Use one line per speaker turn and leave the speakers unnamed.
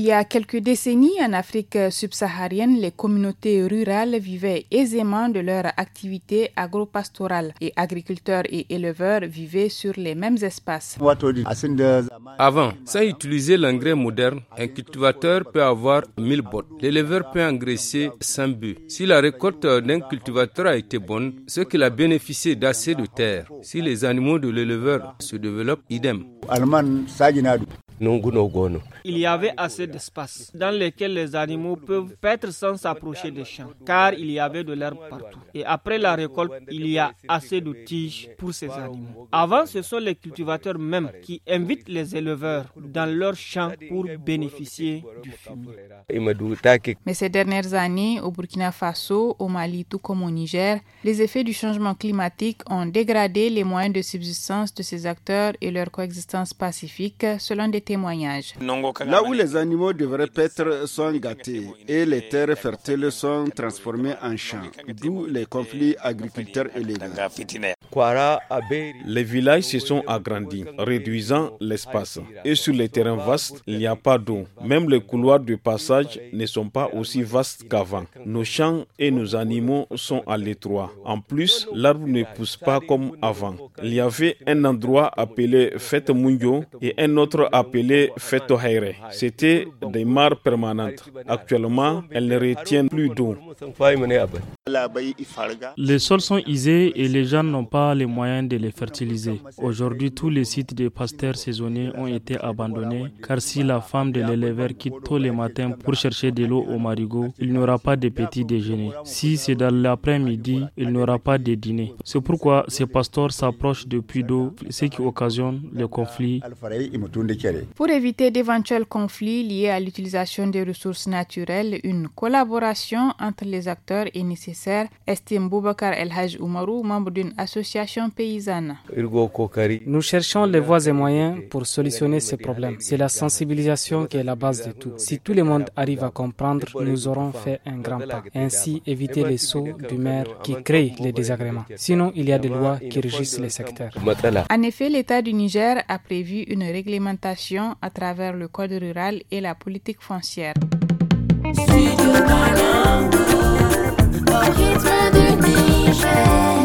y a quelques décennies, en Afrique subsaharienne, les communautés rurales vivaient aisément de leur activité agro-pastorale et agriculteurs et éleveurs vivaient sur les mêmes espaces.
Avant, sans utiliser l'engrais moderne, un cultivateur peut avoir 1000 bottes. L'éleveur peut engraisser 100 bœufs. Si la récolte d'un cultivateur a été bonne, c'est qu'il a bénéficié d'assez de terre. Si les animaux de l'éleveur se développent, idem.
Il y avait assez d'espace dans lequel les animaux peuvent paître sans s'approcher des champs, car il y avait de l'herbe partout. Et après la récolte, il y a assez de tiges pour ces animaux. Avant, ce sont les cultivateurs même qui invitent les éleveurs dans leurs champs pour bénéficier du fumier.
Mais ces dernières années, au Burkina Faso, au Mali, tout comme au Niger, les effets du changement climatique ont dégradé les moyens de subsistance de ces acteurs et leur coexistence pacifique, selon des témoignages.
Là où les animaux devraient paître sont gâtés et les terres fertiles sont transformées en champs, d'où les conflits agriculteurs-éleveurs.
Les villages se sont agrandis, réduisant l'espace. Et sur les terrains vastes, il n'y a pas d'eau. Même les couloirs de passage ne sont pas aussi vastes qu'avant. Nos champs et nos animaux sont à l'étroit. En plus, l'arbre ne pousse pas comme avant. Il y avait un endroit appelé Fête Mungo et un autre appelé Fête Haire. C'était des mares permanentes. Actuellement, elles ne retiennent plus d'eau.
Les sols sont usés et les gens n'ont pas les moyens de les fertiliser. Aujourd'hui, tous les sites de pasteurs saisonniers ont été abandonnés car si la femme de l'éleveur quitte tôt le matin pour chercher de l'eau au marigot, il n'y aura pas de petit déjeuner. Si c'est dans l'après-midi, il n'y aura pas de dîner. C'est pourquoi ces pasteurs s'approchent de puits d'eau, ce qui occasionne les conflits.
Pour éviter d'éventuels conflits liés à l'utilisation des ressources naturelles, une collaboration entre les acteurs est nécessaire, estime Boubacar El Haj Oumarou, membre d'une association paysanne.
Nous cherchons les voies et moyens pour solutionner ces problèmes. C'est la sensibilisation qui est la base de tout. Si tout le monde arrive à comprendre, nous aurons fait un grand pas. Ainsi, éviter les sauts du maire qui créent les désagréments. Sinon, il y a des lois qui régissent les secteurs.
En effet, l'État du Niger a prévu une réglementation à travers le code rural et la politique foncière.
Studio Banango, au rythme du Niger.